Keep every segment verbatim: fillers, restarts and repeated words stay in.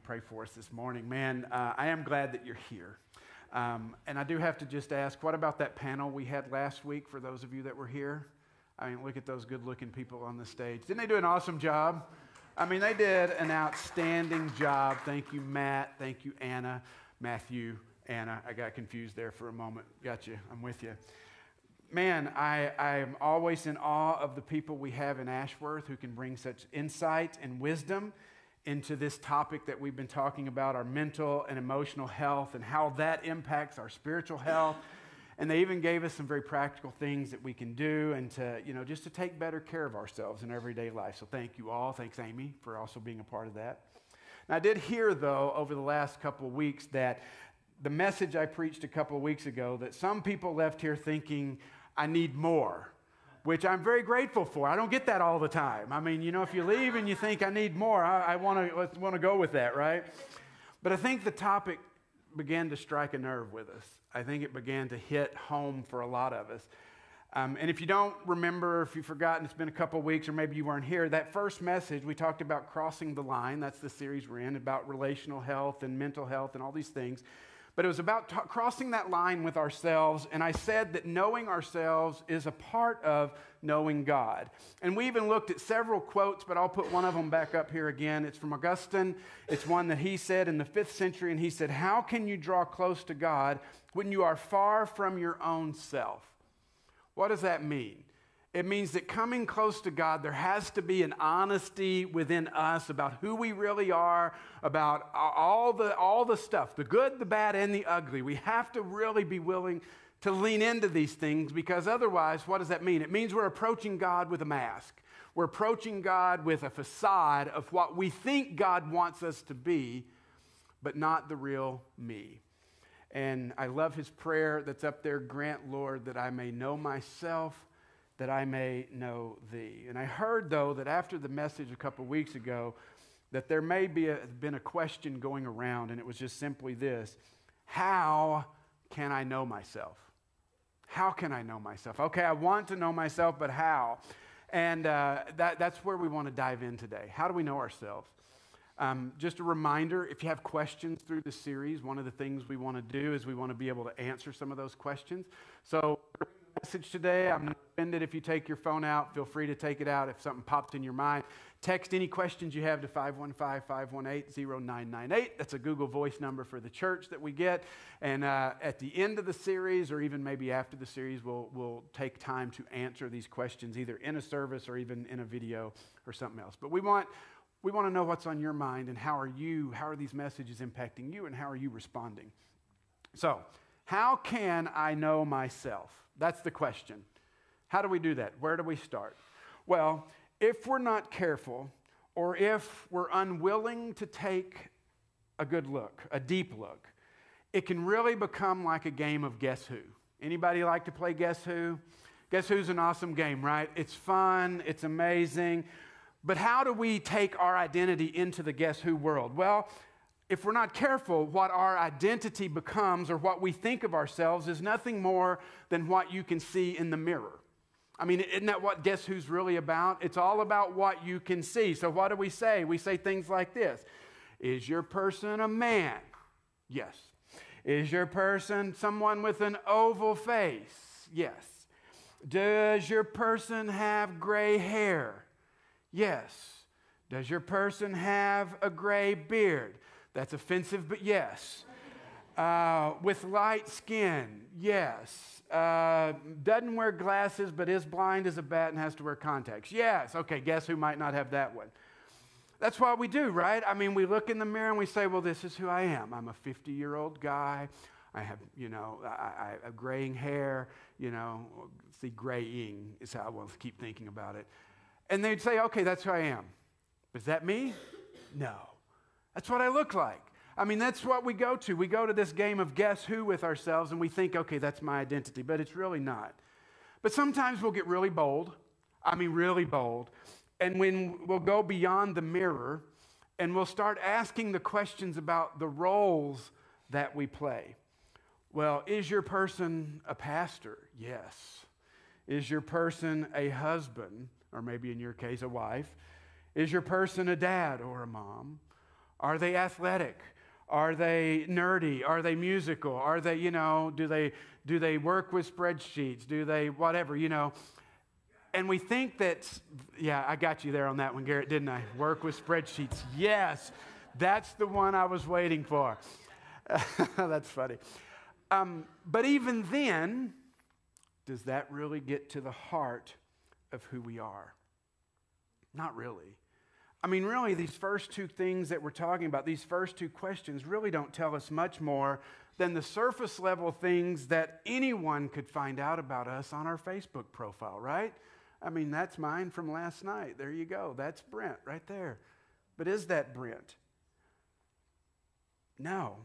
pray for us this morning. Man, uh, I am glad that you're here. Um, and I do have to just ask, what about that panel we had last week for those of you that were here? I mean, look at those good-looking people on the stage. Didn't they do an awesome job? I mean, they did an outstanding job. Thank you, Matt. Thank you, Anna. Matthew, Anna. I got confused there for a moment. Got you. I'm with you. Man, I, I'm always in awe of the people we have in Ashworth who can bring such insight and wisdom into this topic that we've been talking about, our mental and emotional health and how that impacts our spiritual health. And they even gave us some very practical things that we can do and to, you know, just to take better care of ourselves in everyday life. So thank you all. Thanks, Amy, for also being a part of that. Now, I did hear, though, over the last couple of weeks that the message I preached a couple of weeks ago, that some people left here thinking, I need more, which I'm very grateful for. I don't get that all the time. I mean, you know, if you leave and you think I need more, I, I want to let's want to go with that, right? But I think the topic began to strike a nerve with us. I think it began to hit home for a lot of us. Um, and if you don't remember, if you've forgotten, it's been a couple of weeks, or maybe you weren't here, that first message, we talked about crossing the line. That's the series we're in, about relational health and mental health and all these things. But it was about t- crossing that line with ourselves, and I said that knowing ourselves is a part of knowing God. And we even looked at several quotes, but I'll put one of them back up here again. It's from Augustine. It's one that he said in the fifth century, and he said, how can you draw close to God when you are far from your own self? What does that mean? It means that coming close to God, there has to be an honesty within us about who we really are, about all the, all the stuff, the good, the bad, and the ugly. We have to really be willing to lean into these things, because otherwise, what does that mean? It means we're approaching God with a mask. We're approaching God with a facade of what we think God wants us to be, but not the real me. And I love his prayer that's up there, grant, Lord, that I may know myself, that I may know thee. And I heard, though, that after the message a couple weeks ago, that there may be a, been a question going around, and it was just simply this: how can I know myself? How can I know myself? Okay, I want to know myself, but how? And uh, that, that's where we want to dive in today. How do we know ourselves? Um, just a reminder, if you have questions through the series, one of the things we want to do is we want to be able to answer some of those questions. So message today, I'm not offended if you take your phone out. Feel free to take it out if something pops in your mind. Text any questions you have to five one five, five one eight, zero nine nine eight. That's a Google Voice number for the church that we get. And uh, at the end of the series, or even maybe after the series, we'll, we'll take time to answer these questions, either in a service or even in a video or something else. But we want we want to know what's on your mind, and how are you, how are these messages impacting you, and how are you responding? So, how can I know myself? That's the question. How do we do that? Where do we start? Well, if we're not careful, or if we're unwilling to take a good look, a deep look, it can really become like a game of Guess Who. Anybody like to play Guess Who? Guess Who's an awesome game, right? It's fun, it's amazing. But how do we take our identity into the Guess Who world? Well, if we're not careful, what our identity becomes, or what we think of ourselves, is nothing more than what you can see in the mirror. I mean, isn't that what Guess Who's really about? It's all about what you can see. So what do we say? We say things like this: is your person a man? Yes. Is your person someone with an oval face? Yes. Does your person have gray hair? Yes. Does your person have a gray beard? That's offensive, but yes. Uh, with light skin? Yes. Uh, doesn't wear glasses, but is blind as a bat and has to wear contacts? Yes. Okay, Guess Who might not have that one. That's what we do, right? I mean, we look in the mirror and we say, well, this is who I am. I'm a fifty-year-old guy. I have, you know, I, I have graying hair, you know, see, graying is how I will keep thinking about it. And they'd say, okay, that's who I am. Is that me? No. That's what I look like. I mean, that's what we go to. We go to this game of Guess Who with ourselves, and we think, okay, that's my identity, but it's really not. But sometimes we'll get really bold. I mean, really bold. And when we'll go beyond the mirror, and we'll start asking the questions about the roles that we play. Well, is your person a pastor? Yes. Is your person a husband? Or maybe in your case, a wife? Is your person a dad or a mom? Are they athletic? Are they nerdy? Are they musical? Are they, you know, do they do they work with spreadsheets? Do they whatever, you know? And we think that, yeah, I got you there on that one, Garrett, didn't I? Work with spreadsheets. Yes, that's the one I was waiting for. That's funny. Um, but even then, does that really get to the heart of who we are? Not really. I mean, really, these first two things that we're talking about, these first two questions really don't tell us much more than the surface level things that anyone could find out about us on our Facebook profile, right? I mean, that's mine from last night. There you go. That's Brent right there. But is that Brent? No.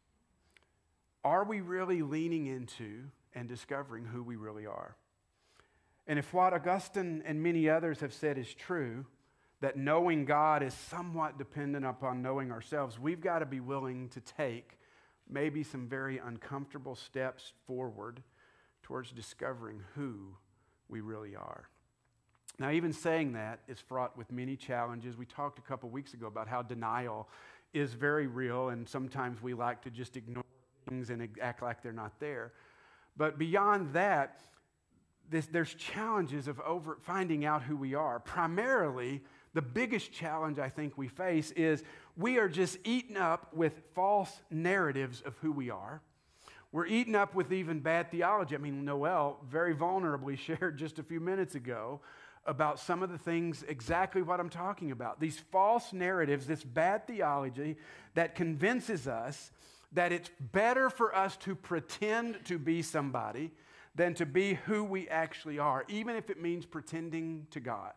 Are we really leaning into and discovering who we really are? And if what Augustine and many others have said is true, that knowing God is somewhat dependent upon knowing ourselves, we've got to be willing to take maybe some very uncomfortable steps forward towards discovering who we really are. Now, even saying that is fraught with many challenges. We talked a couple weeks ago about how denial is very real, and sometimes we like to just ignore things and act like they're not there. But beyond that, this, there's challenges of over finding out who we are. Primarily, the biggest challenge I think we face is we are just eaten up with false narratives of who we are. We're eaten up with even bad theology. I mean, Noel very vulnerably shared just a few minutes ago about some of the things, exactly what I'm talking about. These false narratives, this bad theology that convinces us that it's better for us to pretend to be somebody than to be who we actually are, even if it means pretending to God.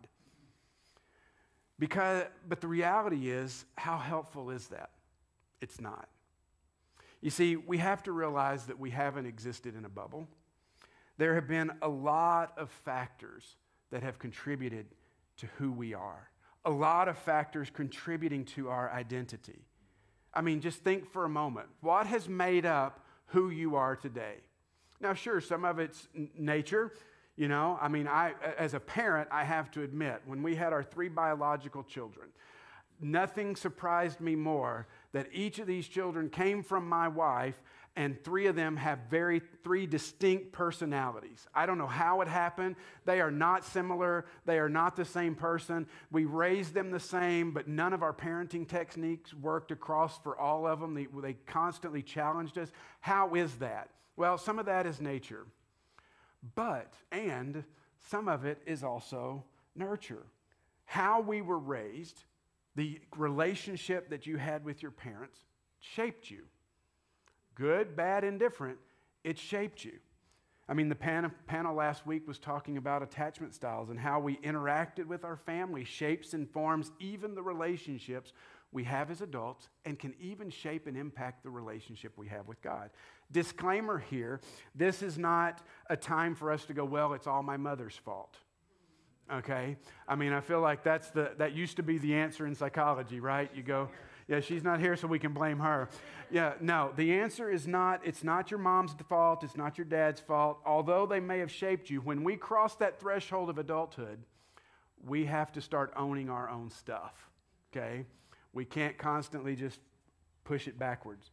Because, but the reality is, how helpful is that? It's not. You see, we have to realize that we haven't existed in a bubble. There have been a lot of factors that have contributed to who we are. A lot of factors contributing to our identity. I mean, just think for a moment. What has made up who you are today? Now, sure, some of it's n- nature. You know, I mean, I, as a parent, I have to admit, when we had our three biological children, nothing surprised me more that each of these children came from my wife, and three of them have very three distinct personalities. I don't know how it happened. They are not similar. They are not the same person. We raised them the same, but none of our parenting techniques worked across for all of them. They, they constantly challenged us. How is that? Well, some of that is nature. But, and some of it is also nurture. How we were raised, the relationship that you had with your parents shaped you. Good, bad, indifferent, it shaped you. I mean, the pan- panel last week was talking about attachment styles and how we interacted with our family shapes and forms even the relationships we have as adults and can even shape and impact the relationship we have with God. Disclaimer here, this is not a time for us to go, well, it's all my mother's fault. Okay? I mean, I feel like that's the that used to be the answer in psychology, right? You go, yeah, she's not here, so we can blame her. Yeah, no, the answer is not, it's not your mom's fault, it's not your dad's fault. Although they may have shaped you, when we cross that threshold of adulthood, we have to start owning our own stuff, okay? We can't constantly just push it backwards.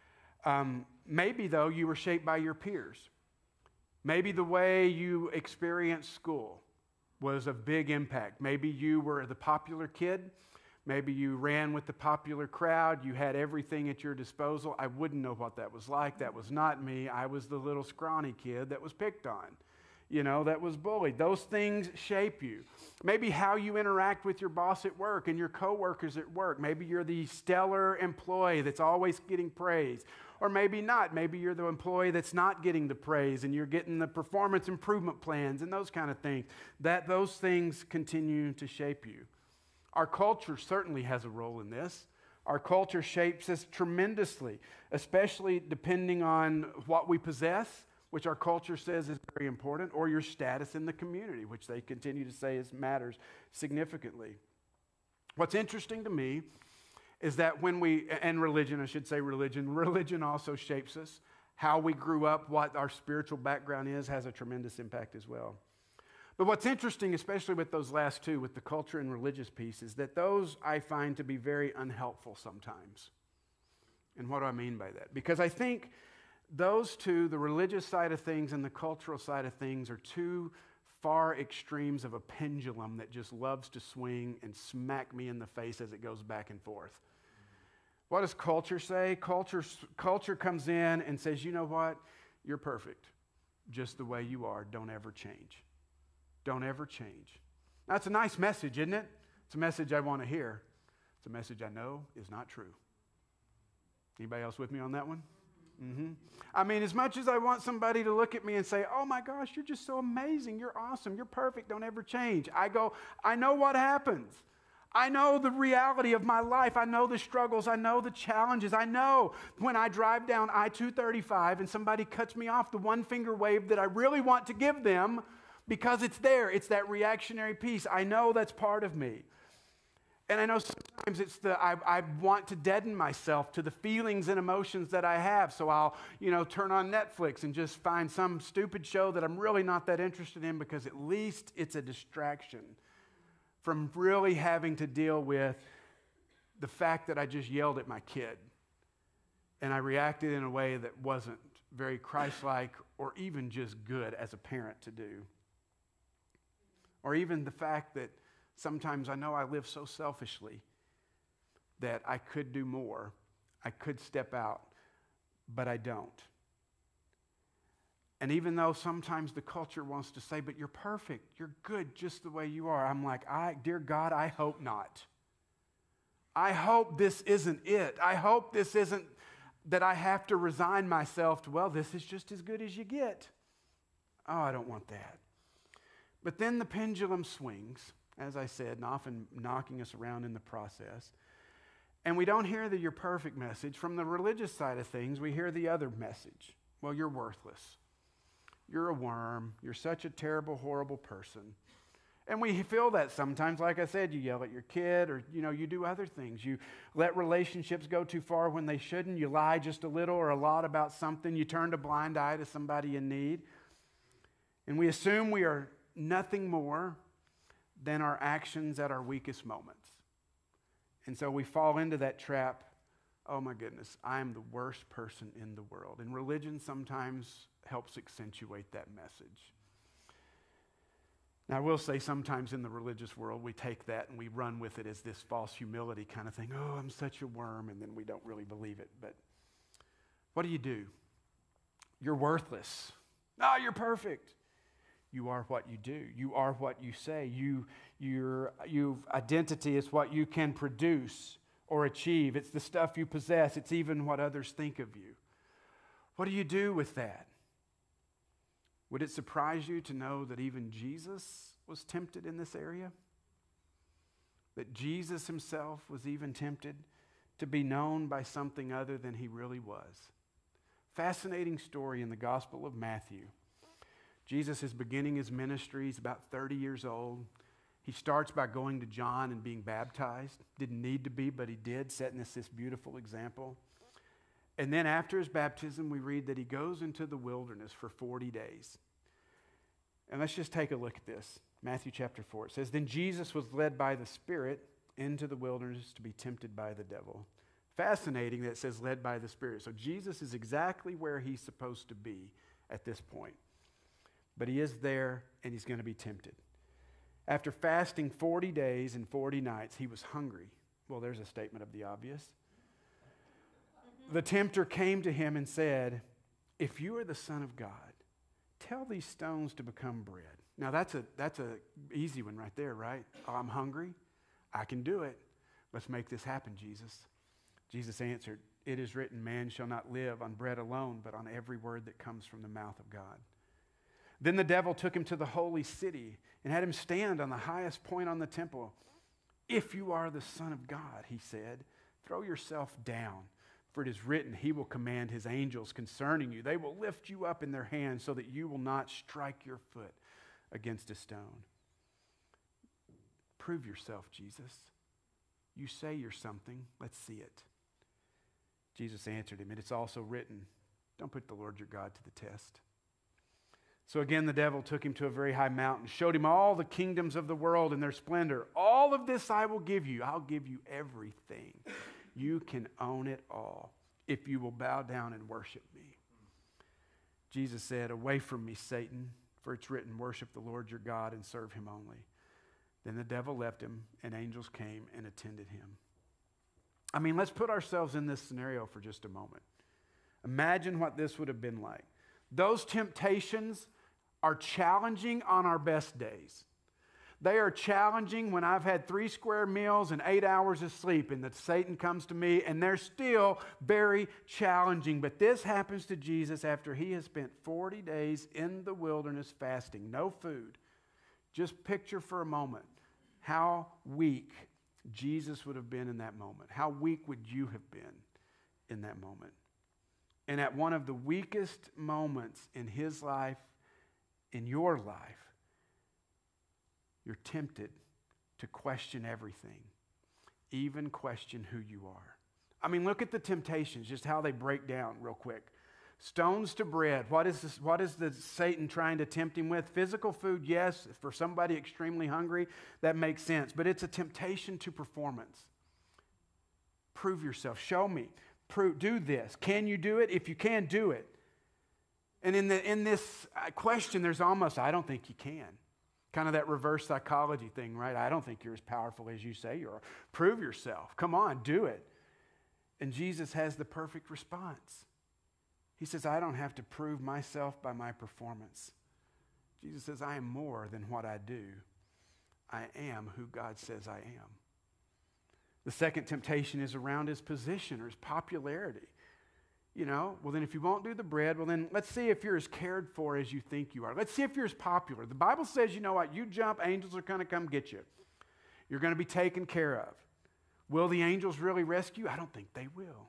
Um, maybe, though, you were shaped by your peers. Maybe the way you experienced school was of big impact. Maybe you were the popular kid. Maybe you ran with the popular crowd. You had everything at your disposal. I wouldn't know what that was like. That was not me. I was the little scrawny kid that was picked on, you know, that was bullied. Those things shape you. Maybe how you interact with your boss at work and your coworkers at work. Maybe you're the stellar employee that's always getting praise. Or maybe not. Maybe you're the employee that's not getting the praise and you're getting the performance improvement plans and those kind of things. That those things continue to shape you. Our culture certainly has a role in this. Our culture shapes us tremendously, especially depending on what we possess, which our culture says is very important, or your status in the community, which they continue to say is matters significantly. What's interesting to me is that when we, and religion, I should say religion, religion also shapes us. How we grew up, what our spiritual background is, has a tremendous impact as well. But what's interesting, especially with those last two, with the culture and religious piece, is that those I find to be very unhelpful sometimes. And what do I mean by that? Because I think those two, the religious side of things and the cultural side of things, are two far extremes of a pendulum that just loves to swing and smack me in the face as it goes back and forth. What does culture say? Culture, culture comes in and says, you know what? You're perfect just the way you are. Don't ever change. Don't ever change. Now, it's a nice message, isn't it? It's a message I want to hear. It's a message I know is not true. Anybody else with me on that one? Mm-hmm. I mean, as much as I want somebody to look at me and say, oh my gosh, you're just so amazing. You're awesome. You're perfect. Don't ever change. I go, I know what happens. I know the reality of my life. I know the struggles. I know the challenges. I know when I drive down I two thirty-five and somebody cuts me off, the one finger wave that I really want to give them, because it's there. It's that reactionary piece. I know that's part of me. And I know sometimes it's the, I, I want to deaden myself to the feelings and emotions that I have. So I'll, you know, turn on Netflix and just find some stupid show that I'm really not that interested in, because at least it's a distraction from really having to deal with the fact that I just yelled at my kid. And I reacted in a way that wasn't very Christ-like or even just good as a parent to do. Or even the fact that sometimes I know I live so selfishly that I could do more. I could step out, but I don't. And even though sometimes the culture wants to say, but you're perfect, you're good just the way you are, I'm like, I, dear God, I hope not. I hope this isn't it. I hope this isn't that I have to resign myself to, well, this is just as good as you get. Oh, I don't want that. But then the pendulum swings, as I said, and often knocking us around in the process. And we don't hear the you're perfect message. From the religious side of things, we hear the other message. Well, you're worthless. You're a worm. You're such a terrible, horrible person. And we feel that sometimes. Like I said, you yell at your kid, or you know, you do other things. You let relationships go too far when they shouldn't. You lie just a little or a lot about something. You turn a blind eye to somebody in need. And we assume we are nothing more than our actions at our weakest moments. And so we fall into that trap. Oh my goodness, I am the worst person in the world. And religion sometimes helps accentuate that message. Now, I will say sometimes in the religious world, we take that and we run with it as this false humility kind of thing. Oh, I'm such a worm, and then we don't really believe it. But what do you do? You're worthless. No, you're perfect. You are what you do. You are what you say. You, your, your identity is what you can produce or achieve. It's the stuff you possess. It's even what others think of you. What do you do with that? Would it surprise you to know that even Jesus was tempted in this area? That Jesus himself was even tempted to be known by something other than he really was. Fascinating story in the Gospel of Matthew. Jesus is beginning his ministry. He's about thirty years old. He starts by going to John and being baptized. Didn't need to be, but he did, setting us this beautiful example. And then after his baptism, we read that he goes into the wilderness for forty days. And let's just take a look at this. Matthew chapter four. It says, then Jesus was led by the Spirit into the wilderness to be tempted by the devil. Fascinating that it says led by the Spirit. So Jesus is exactly where he's supposed to be at this point. But he is there, and he's going to be tempted. After fasting forty days and forty nights, he was hungry. Well, there's a statement of the obvious. The tempter came to him and said, if you are the Son of God, tell these stones to become bread. Now, that's a that's a easy one right there, right? Oh, I'm hungry. I can do it. Let's make this happen, Jesus. Jesus answered, it is written, man shall not live on bread alone, but on every word that comes from the mouth of God. Then the devil took him to the holy city and had him stand on the highest point on the temple. If you are the Son of God, he said, throw yourself down, for it is written, he will command his angels concerning you. They will lift you up in their hands so that you will not strike your foot against a stone. Prove yourself, Jesus. You say you're something. Let's see it. Jesus answered him, and it's also written, don't put the Lord your God to the test. So again, the devil took him to a very high mountain, showed him all the kingdoms of the world and their splendor. All of this I will give you. I'll give you everything. You can own it all if you will bow down and worship me. Jesus said, away from me, Satan, for it's written, worship the Lord your God and serve him only. Then the devil left him, and angels came and attended him. I mean, let's put ourselves in this scenario for just a moment. Imagine what this would have been like. Those temptations are challenging on our best days. They are challenging when I've had three square meals and eight hours of sleep, and that Satan comes to me, and they're still very challenging. But this happens to Jesus after he has spent forty days in the wilderness fasting, no food. Just picture for a moment how weak Jesus would have been in that moment. How weak would you have been in that moment? And at one of the weakest moments in his life, in your life, you're tempted to question everything, even question who you are. I mean, look at the temptations, just how they break down real quick. Stones to bread. What is this, what is the Satan trying to tempt him with? Physical food, yes. For somebody extremely hungry, that makes sense. But it's a temptation to performance. Prove yourself. Show me. Prove, do this. Can you do it? If you can, do it. And in, the, in this question, there's almost, I don't think you can. Kind of that reverse psychology thing, right? I don't think you're as powerful as you say you are. Prove yourself. Come on, do it. And Jesus has the perfect response. He says, I don't have to prove myself by my performance. Jesus says, I am more than what I do. I am who God says I am. The second temptation is around his position or his popularity. You know, well then if you won't do the bread, well then let's see if you're as cared for as you think you are. Let's see if you're as popular. The Bible says, you know what, you jump, angels are going to come get you. You're going to be taken care of. Will the angels really rescue? I don't think they will.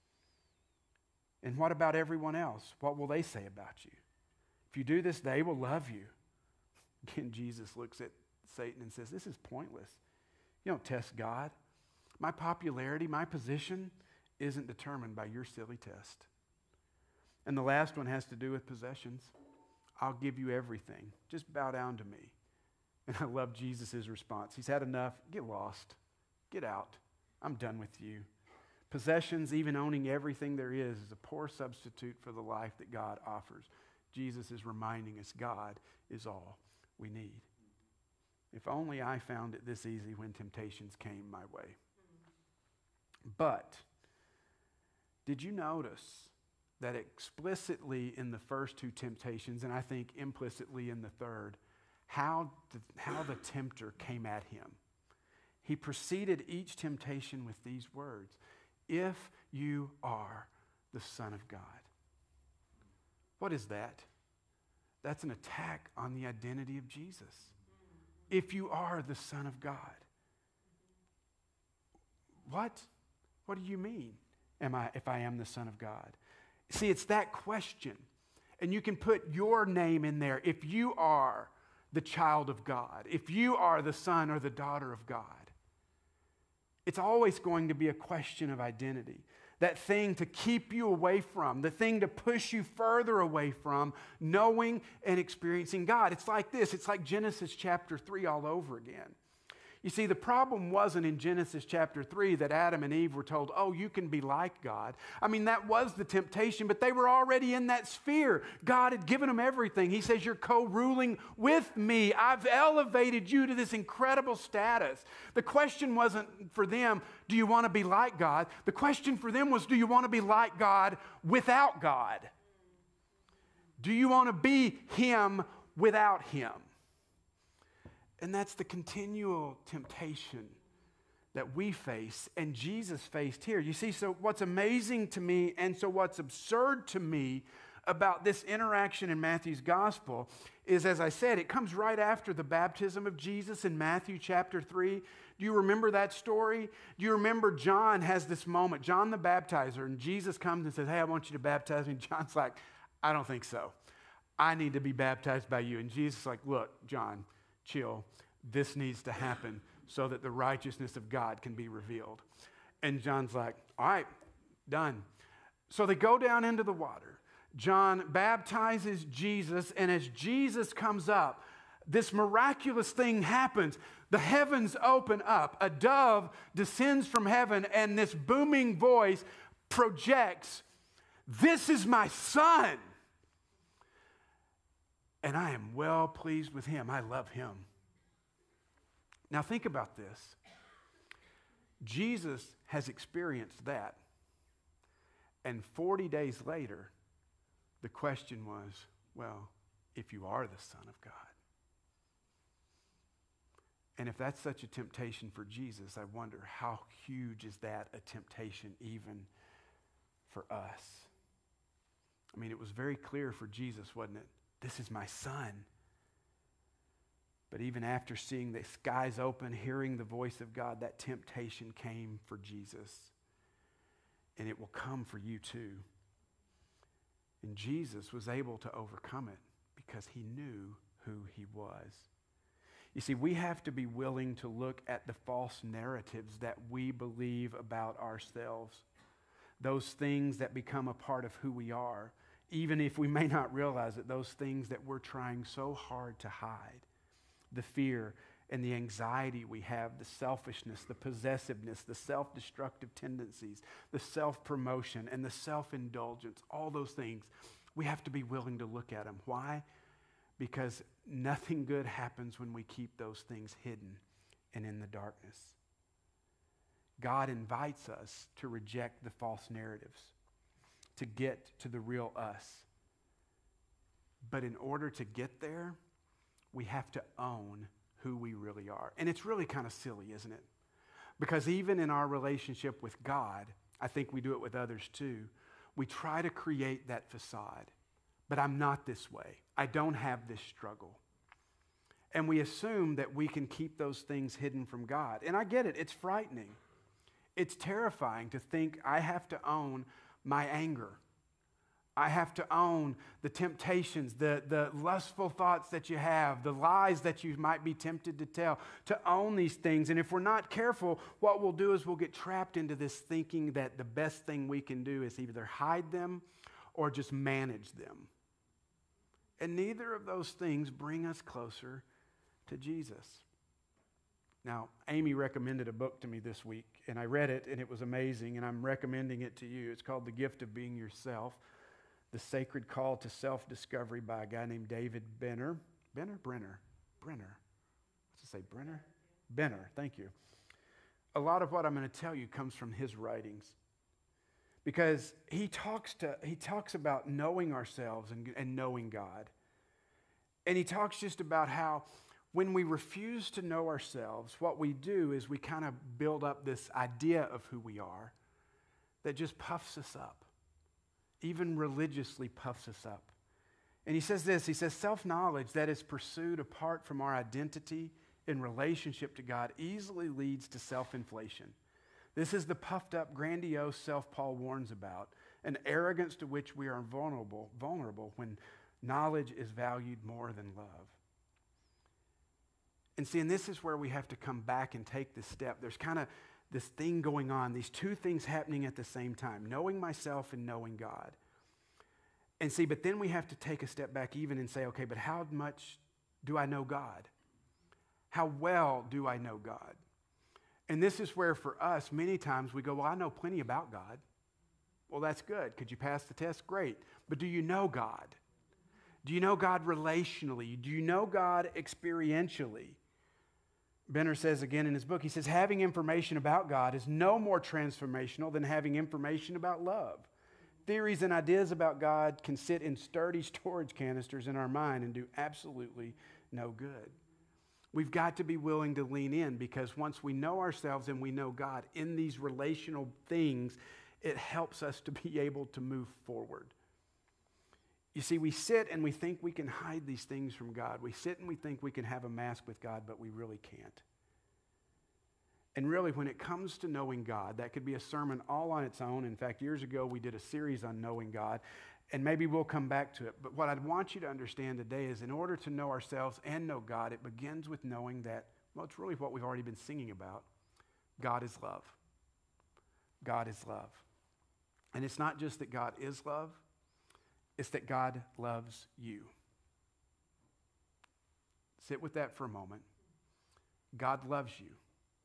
And what about everyone else? What will they say about you? If you do this, they will love you. Again, Jesus looks at Satan and says, this is pointless. You don't test God. My popularity, my position isn't determined by your silly test. And the last one has to do with possessions. I'll give you everything. Just bow down to me. And I love Jesus' response. He's had enough. Get lost. Get out. I'm done with you. Possessions, even owning everything there is, is a poor substitute for the life that God offers. Jesus is reminding us God is all we need. If only I found it this easy when temptations came my way. But did you notice that explicitly in the first two temptations, and I think implicitly in the third, how the, how the tempter came at him? He preceded each temptation with these words. If you are the Son of God. What is that? That's an attack on the identity of Jesus. If you are the Son of God. What? What do you mean? Am I, if I am the Son of God? See, it's that question. And you can put your name in there. If you are the child of God. If you are the son or the daughter of God. It's always going to be a question of identity. That thing to keep you away from, the thing to push you further away from knowing and experiencing God. It's like this. It's like Genesis chapter three all over again. You see, the problem wasn't in Genesis chapter three that Adam and Eve were told, oh, you can be like God. I mean, that was the temptation, but they were already in that sphere. God had given them everything. He says, you're co-ruling with me. I've elevated you to this incredible status. The question wasn't for them, do you want to be like God? The question for them was, do you want to be like God without God? Do you want to be Him without Him? And that's the continual temptation that we face and Jesus faced here. You see, so what's amazing to me and so what's absurd to me about this interaction in Matthew's gospel is, as I said, it comes right after the baptism of Jesus in Matthew chapter three. Do you remember that story? Do you remember John has this moment, John the baptizer, and Jesus comes and says, hey, I want you to baptize me. And John's like, I don't think so. I need to be baptized by you. And Jesus is like, look, John, chill. This needs to happen so that the righteousness of God can be revealed. And John's like, all right, done. So they go down into the water. John baptizes Jesus, and as Jesus comes up, this miraculous thing happens. The heavens open up. A dove descends from heaven, and this booming voice projects, "This is my son, and I am well pleased with him. I love him." Now think about this. Jesus has experienced that. And forty days later, the question was, well, if you are the Son of God. And if that's such a temptation for Jesus, I wonder how huge is that a temptation even for us? I mean, it was very clear for Jesus, wasn't it? This is my son. But even after seeing the skies open, hearing the voice of God, that temptation came for Jesus. And it will come for you too. And Jesus was able to overcome it because he knew who he was. You see, we have to be willing to look at the false narratives that we believe about ourselves. Those things that become a part of who we are, even if we may not realize it, those things that we're trying so hard to hide. The fear and the anxiety we have, the selfishness, the possessiveness, the self-destructive tendencies, the self-promotion, and the self-indulgence, all those things, we have to be willing to look at them. Why? Because nothing good happens when we keep those things hidden and in the darkness. God invites us to reject the false narratives, to get to the real us. But in order to get there, we have to own who we really are. And it's really kind of silly, isn't it? Because even in our relationship with God, I think we do it with others too, we try to create that facade. But I'm not this way. I don't have this struggle. And we assume that we can keep those things hidden from God. And I get it. It's frightening. It's terrifying to think I have to own my anger. I have to own the temptations, the, the lustful thoughts that you have, the lies that you might be tempted to tell, to own these things. And if we're not careful, what we'll do is we'll get trapped into this thinking that the best thing we can do is either hide them or just manage them. And neither of those things bring us closer to Jesus. Now, Amy recommended a book to me this week, and I read it, and it was amazing, and I'm recommending it to you. It's called The Gift of Being Yourself. The Sacred Call to Self-Discovery by a guy named David Benner. Benner? Brenner. Brenner. What's it say? Brenner? Benner. Thank you. A lot of what I'm going to tell you comes from his writings. Because he talks to he talks about knowing ourselves and, and knowing God. And he talks just about how when we refuse to know ourselves, what we do is we kind of build up this idea of who we are that just puffs us up. Even religiously puffs us up. And he says this, he says, self-knowledge that is pursued apart from our identity in relationship to God easily leads to self-inflation. This is the puffed up, grandiose self Paul warns about, an arrogance to which we are vulnerable, vulnerable when knowledge is valued more than love. And see, and this is where we have to come back and take this step. There's kind of this thing going on, these two things happening at the same time, knowing myself and knowing God. And see, but then we have to take a step back even and say, okay, but how much do I know God? How well do I know God? And this is where for us, many times we go, well, I know plenty about God. Well, that's good. Could you pass the test? Great. But do you know God? Do you know God relationally? Do you know God experientially? Benner says again in his book, he says, having information about God is no more transformational than having information about love. Theories and ideas about God can sit in sturdy storage canisters in our mind and do absolutely no good. We've got to be willing to lean in because once we know ourselves and we know God in these relational things, it helps us to be able to move forward. You see, we sit and we think we can hide these things from God. We sit and we think we can have a mask with God, but we really can't. And really, when it comes to knowing God, that could be a sermon all on its own. In fact, years ago, we did a series on knowing God, and maybe we'll come back to it. But what I'd want you to understand today is in order to know ourselves and know God, it begins with knowing that, well, it's really what we've already been singing about. God is love. God is love. And it's not just that God is love. It's that God loves you. Sit with that for a moment. God loves you.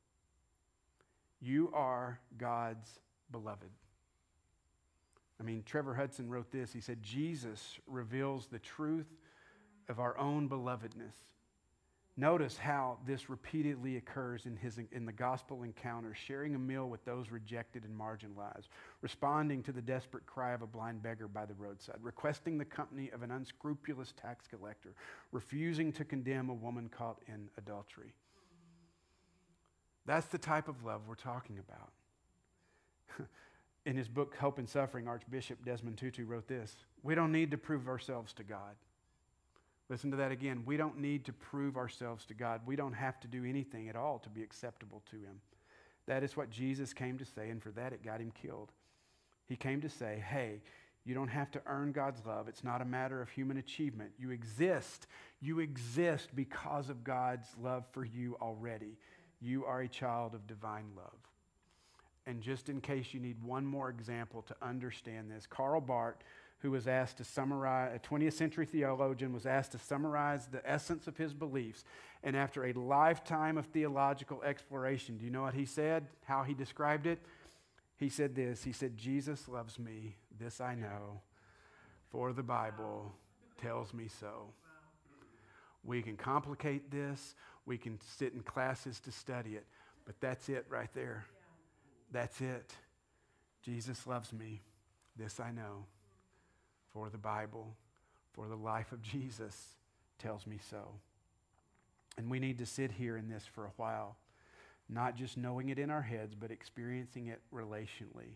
You are God's beloved. I mean, Trevor Hudson wrote this. He said, Jesus reveals the truth of our own belovedness. Notice how this repeatedly occurs in, his, in the gospel encounter, sharing a meal with those rejected and marginalized, responding to the desperate cry of a blind beggar by the roadside, requesting the company of an unscrupulous tax collector, refusing to condemn a woman caught in adultery. That's the type of love we're talking about. In his book, Hope and Suffering, Archbishop Desmond Tutu wrote this: we don't need to prove ourselves to God. Listen to that again. We don't need to prove ourselves to God. We don't have to do anything at all to be acceptable to him. That is what Jesus came to say, and for that it got him killed. He came to say, hey, you don't have to earn God's love. It's not a matter of human achievement. You exist. You exist because of God's love for you already. You are a child of divine love. And just in case you need one more example to understand this, Karl Barth, who was asked to summarize, a twentieth century theologian, was asked to summarize the essence of his beliefs. And after a lifetime of theological exploration, do you know what he said? How he described it? He said this. He said, Jesus loves me, this I know, for the Bible tells me so. We can complicate this. We can sit in classes to study it. But that's it right there. That's it. Jesus loves me, this I know. For the Bible, for the life of Jesus tells me so. And we need to sit here in this for a while, not just knowing it in our heads, but experiencing it relationally.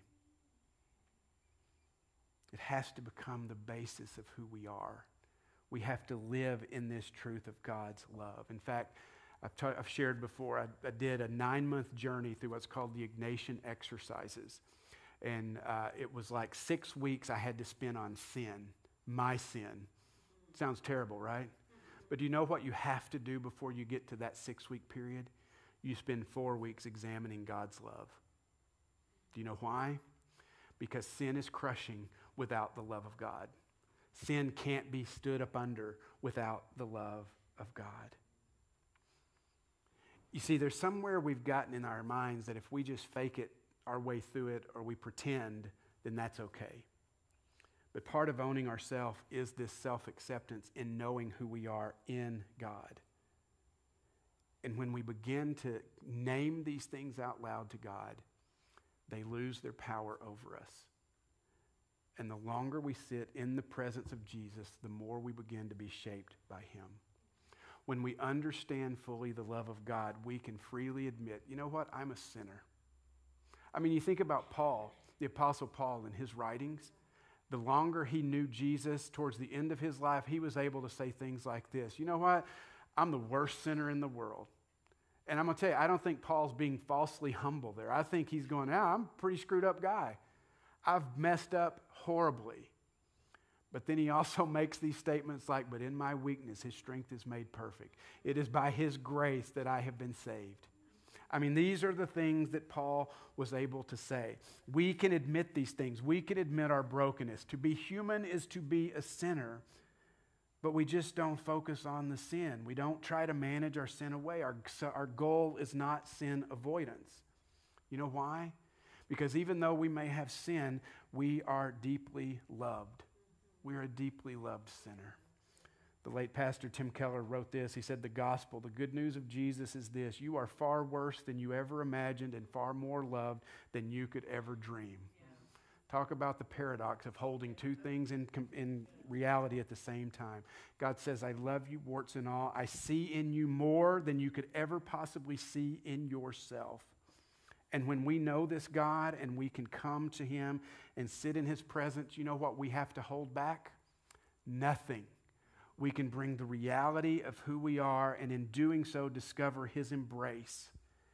It has to become the basis of who we are. We have to live in this truth of God's love. In fact, I've, ta- I've shared before, I, I did a nine-month journey through what's called the Ignatian exercises. And uh, it was like six weeks I had to spend on sin, my sin. Sounds terrible, right? But do you know what you have to do before you get to that six-week period? You spend four weeks examining God's love. Do you know why? Because sin is crushing without the love of God. Sin can't be stood up under without the love of God. You see, there's somewhere we've gotten in our minds that if we just fake it our way through it or we pretend, then that's okay. But part of owning ourselves is this self-acceptance in knowing who we are in God. And when we begin to name these things out loud to God, they lose their power over us. And the longer we sit in the presence of Jesus, the more we begin to be shaped by him. When we understand fully the love of God, we can freely admit, you know what, I'm a sinner. I mean, you think about Paul, the Apostle Paul, in his writings. The longer he knew Jesus, towards the end of his life, he was able to say things like this. You know what? I'm the worst sinner in the world. And I'm going to tell you, I don't think Paul's being falsely humble there. I think he's going, yeah, I'm a pretty screwed up guy. I've messed up horribly. But then he also makes these statements like, but in my weakness, his strength is made perfect. It is by his grace that I have been saved. I mean, these are the things that Paul was able to say. We can admit these things. We can admit our brokenness. To be human is to be a sinner, but we just don't focus on the sin. We don't try to manage our sin away. Our, our goal is not sin avoidance. You know why? Because even though we may have sin, we are deeply loved. We are a deeply loved sinner. The late pastor Tim Keller wrote this. He said, the gospel, the good news of Jesus is this: you are far worse than you ever imagined and far more loved than you could ever dream. Yeah. Talk about the paradox of holding two things in, in reality at the same time. God says, I love you, warts and all. I see in you more than you could ever possibly see in yourself. And when we know this God and we can come to him and sit in his presence, you know what we have to hold back? Nothing. We can bring the reality of who we are, and in doing so, discover his embrace.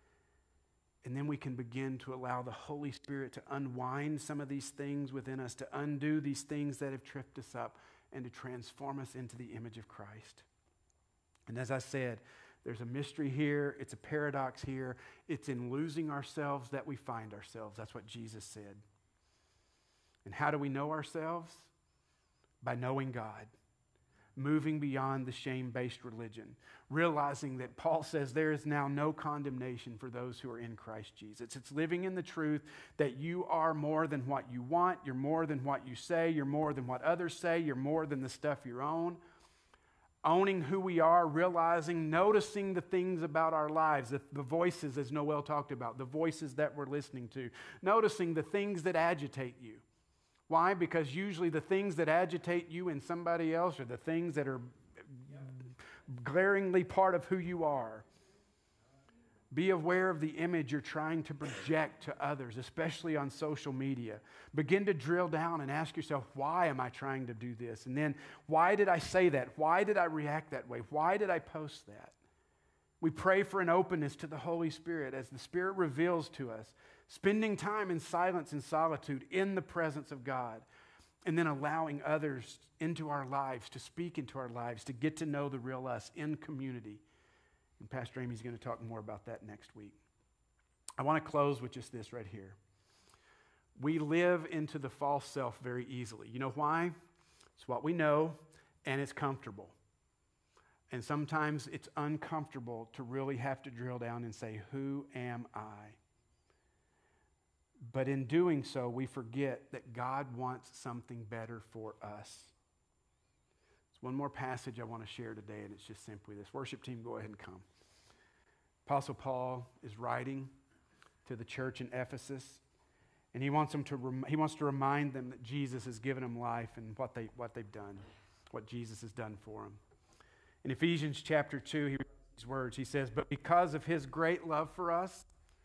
And then we can begin to allow the Holy Spirit to unwind some of these things within us, to undo these things that have tripped us up, and to transform us into the image of Christ. And as I said, there's a mystery here. It's a paradox here. It's in losing ourselves that we find ourselves. That's what Jesus said. And how do we know ourselves? by knowing God, moving beyond the shame-based religion, realizing that Paul says there is now no condemnation for those who are in Christ Jesus. It's living in the truth that you are more than what you want, you're more than what you say, you're more than what others say, you're more than the stuff you own. Owning who we are, realizing, noticing the things about our lives, the, the voices, as Noel talked about, the voices that we're listening to, noticing the things that agitate you. Why? Because usually the things that agitate you in somebody else are the things that are glaringly part of who you are. Be aware of the image you're trying to project to others, especially on social media. Begin to drill down and ask yourself, why am I trying to do this? And then, why did I say that? Why did I react that way? Why did I post that? We pray for an openness to the Holy Spirit as the Spirit reveals to us, spending time in silence and solitude in the presence of God, and then allowing others into our lives, to speak into our lives, to get to know the real us in community. And Pastor Amy's going to talk more about that next week. I want to close with just this right here. We live into the false self very easily. You know why? It's what we know, and it's comfortable. And sometimes it's uncomfortable to really have to drill down and say, who am I? But in doing so, we forget that God wants something better for us. There's one more passage I want to share today, and it's just simply this. Worship team, go ahead and come. Apostle Paul is writing to the church in Ephesus, and he wants them to rem- he wants to remind them that Jesus has given them life and what they what they've done, what Jesus has done for them. In Ephesians chapter two, he writes these words. He says, "But because of his great love for us,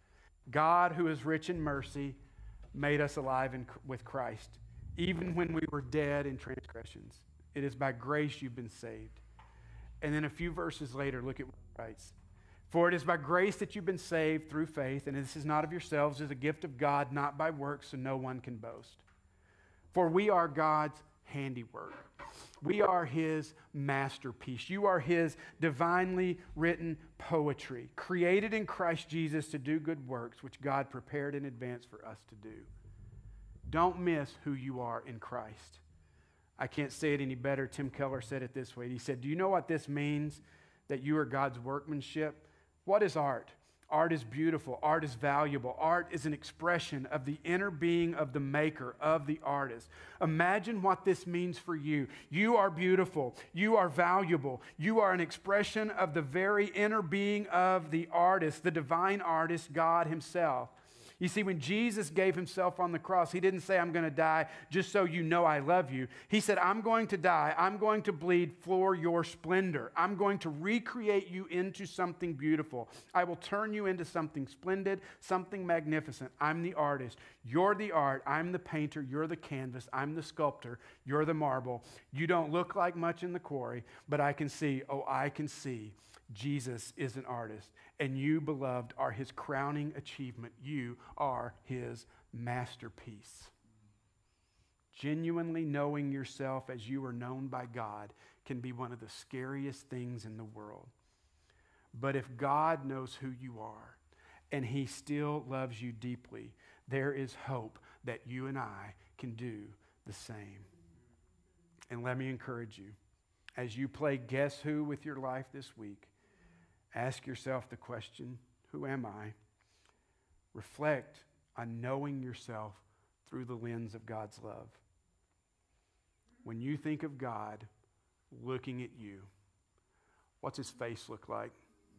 God, who is rich in mercy, made us alive in, with Christ, even when we were dead in transgressions. It is by grace you've been saved." And then a few verses later, look at what he writes. "For it is by grace that you've been saved through faith, and this is not of yourselves, it is a gift of God, not by works, so no one can boast. For we are God's handiwork. We are his masterpiece. You are his divinely written poetry, created in Christ Jesus to do good works, which God prepared in advance for us to do." Don't miss who you are in Christ. I can't say it any better. Tim Keller said it this way. He said, "Do you know what this means, that you are God's workmanship? What is art? Art is beautiful. Art is valuable. Art is an expression of the inner being of the maker, of the artist. Imagine what this means for you. You are beautiful. You are valuable. You are an expression of the very inner being of the artist, the divine artist, God himself. You see, when Jesus gave himself on the cross, he didn't say, "I'm going to die just so you know I love you." He said, "I'm going to die. I'm going to bleed for your splendor. I'm going to recreate you into something beautiful. I will turn you into something splendid, something magnificent. I'm the artist. You're the art. I'm the painter. You're the canvas. I'm the sculptor. You're the marble. You don't look like much in the quarry, but I can see, oh, I can see Jesus is an artist, and you, beloved, are his crowning achievement. You are his masterpiece." Genuinely knowing yourself as you are known by God can be one of the scariest things in the world. But if God knows who you are, and he still loves you deeply, there is hope that you and I can do the same. And let me encourage you, as you play Guess Who with your life this week, ask yourself the question, who am I? Reflect on knowing yourself through the lens of God's love. When you think of God looking at you, what's his face look like?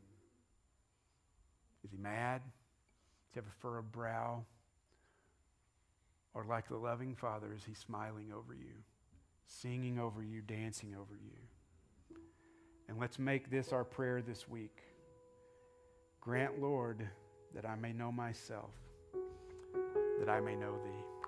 Is he mad? Does he have a furrowed brow? Or like the loving Father, is he smiling over you, singing over you, dancing over you? And let's make this our prayer this week. Grant, Lord, that I may know myself, that I may know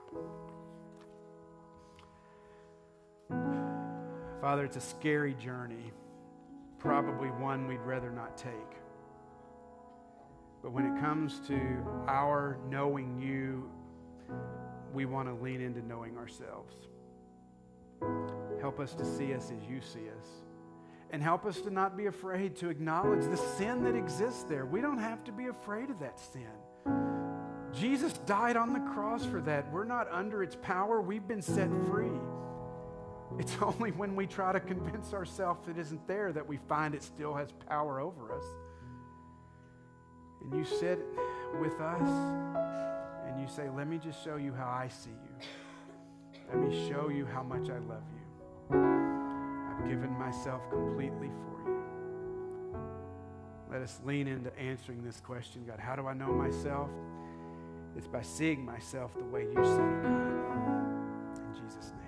thee. Father, it's a scary journey, probably one we'd rather not take. But when it comes to our knowing you, we want to lean into knowing ourselves. Help us to see us as you see us. And help us to not be afraid to acknowledge the sin that exists there. We don't have to be afraid of that sin. Jesus died on the cross for that. We're not under its power. We've been set free. It's only when we try to convince ourselves it isn't there that we find it still has power over us. And you sit with us and you say, let me just show you how I see you. Let me show you how much I love you. I've given myself completely for you. Let us lean into answering this question. God, how do I know myself? It's by seeing myself the way you see me, God. In Jesus' name.